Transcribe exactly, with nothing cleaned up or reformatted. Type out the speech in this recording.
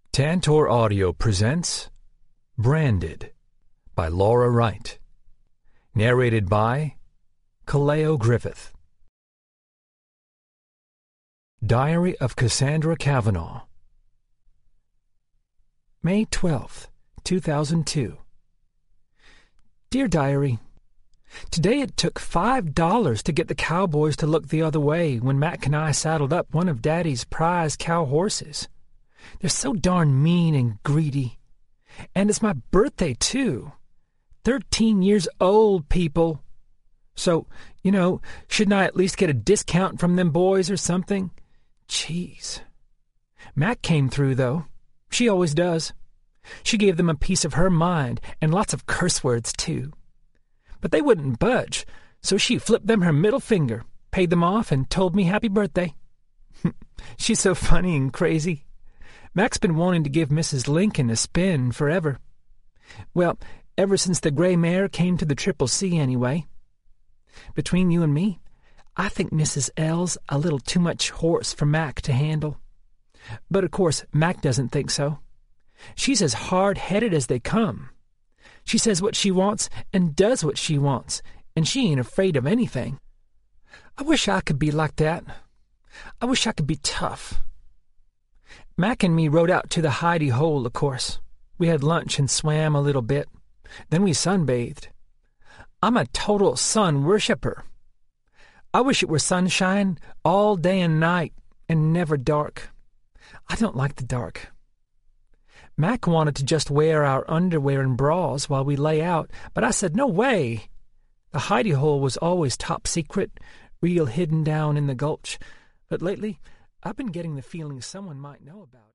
Tantor Audio presents Branded by Laura Wright. Narrated by Kaleo Griffith. Diary of Cassandra Kavanaugh. May twelfth, two thousand two. Dear Diary, today it took five dollars to get the cowboys to look the other way when Mac and I saddled up one of Daddy's prize cow horses. They're so darn mean and greedy. And it's my birthday, too. Thirteen years old, people. So, you know, shouldn't I at least get a discount from them boys or something? Jeez. Mac came through, though. She always does. She gave them a piece of her mind, and lots of curse words, too. But they wouldn't budge, so she flipped them her middle finger, paid them off, and told me happy birthday. She's so funny and crazy. Mac's been wanting to give Missus Lincoln a spin forever. Well, ever since the gray mare came to the Triple C, anyway. Between you and me, I think Missus L's a little too much horse for Mac to handle. But, of course, Mac doesn't think so. She's as hard-headed as they come. She says what she wants and does what she wants, and she ain't afraid of anything. I wish I could be like that. I wish I could be tough. Mac and me rode out to the hidey hole, of course. We had lunch and swam a little bit. Then we sunbathed. I'm a total sun worshipper. I wish it were sunshine all day and night and never dark. I don't like the dark. Mac wanted to just wear our underwear and bras while we lay out, but I said, no way. The hidey hole was always top secret, real hidden down in the gulch. But lately, I've been getting the feeling someone might know about it.